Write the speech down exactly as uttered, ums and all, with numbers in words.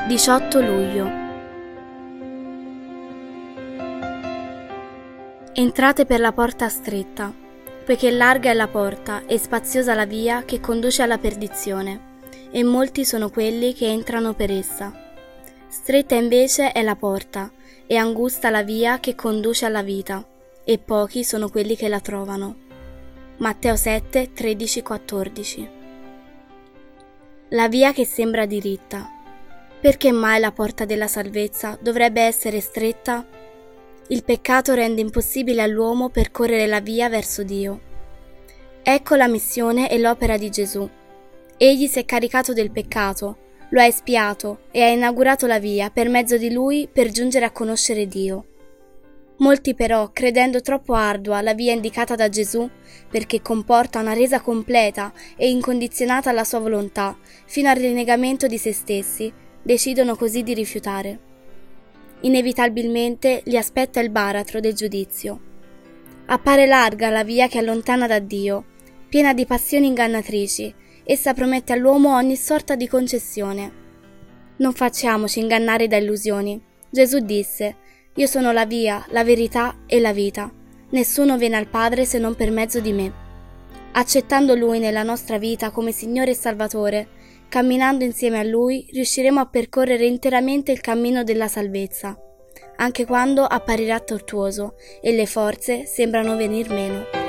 diciotto luglio. Entrate per la porta stretta, poiché larga è la porta e spaziosa la via che conduce alla perdizione, e molti sono quelli che entrano per essa. Stretta invece è la porta, e angusta la via che conduce alla vita, e pochi sono quelli che la trovano. Matteo sette, tredici quattordici. La via che sembra diritta. Perché mai la porta della salvezza dovrebbe essere stretta? Il peccato rende impossibile all'uomo percorrere la via verso Dio. Ecco la missione e l'opera di Gesù. Egli si è caricato del peccato, lo ha espiato e ha inaugurato la via per mezzo di lui per giungere a conoscere Dio. Molti però, credendo troppo ardua la via indicata da Gesù, perché comporta una resa completa e incondizionata alla sua volontà, fino al rinnegamento di se stessi, decidono così di rifiutare. Inevitabilmente li aspetta il baratro del giudizio. Appare larga la via che allontana da Dio, piena di passioni ingannatrici. Essa promette all'uomo ogni sorta di concessione. Non facciamoci ingannare da illusioni. Gesù disse: «Io sono la via, la verità e la vita. Nessuno viene al Padre se non per mezzo di me». Accettando Lui nella nostra vita come Signore e Salvatore, camminando insieme a Lui, riusciremo a percorrere interamente il cammino della salvezza, anche quando apparirà tortuoso e le forze sembrano venir meno.